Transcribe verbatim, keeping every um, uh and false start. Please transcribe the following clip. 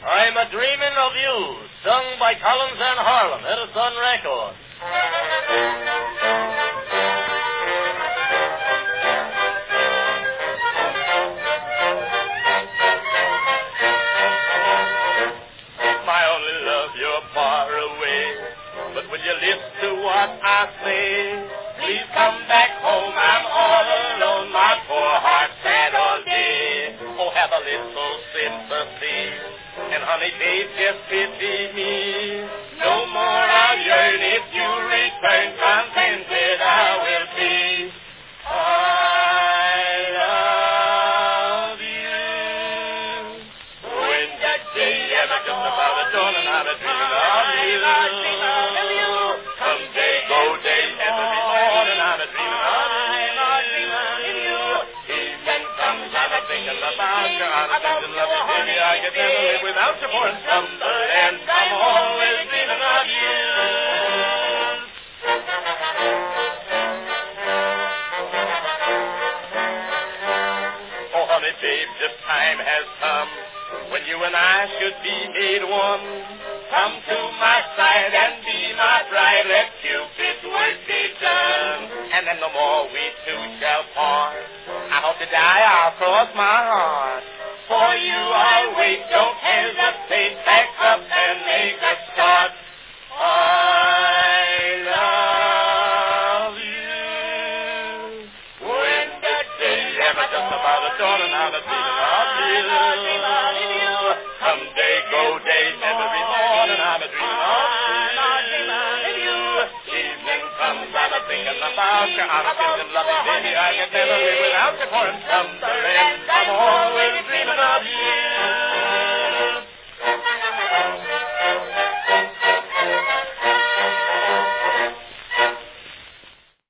I'm a dreaming of you, sung by Collins and Harlan, Edison Records. My only love, you're far away, but will you listen to what I say? Please come back home, I'm all alone, my poor heart sad all day. Oh, have a little sympathy, and honey, babe, just pity me. No more I'll yearn if you return, contented I will be. I love you. When that day ever comes about a dawn and I'm a dreaming of you. Someday, go day, every morning I'm a dreaming of you. Evening comes, I'm a thinking about you. I'm a thinking of you, baby. I can never live without you for Cumberland. I'm always dreaming of you. Oh, honey, babe, the time has come when you and I should be made one. Come to my side and be my bride. Let Cupid's work be done. And then no more we two shall part. I hope to die, I'll cross my heart. For you I'll wait, don't hesitate. Pack up and make a start. I love you. When that day ever just about a dawn and I'm a dreaming of you. Someday, go day, every morning I'm a dreaming of you. Evening comes, I'm a thinking about you. I'm a thinking, loving baby, I can never live without you. For in Cumberland, I'm always dreaming of you.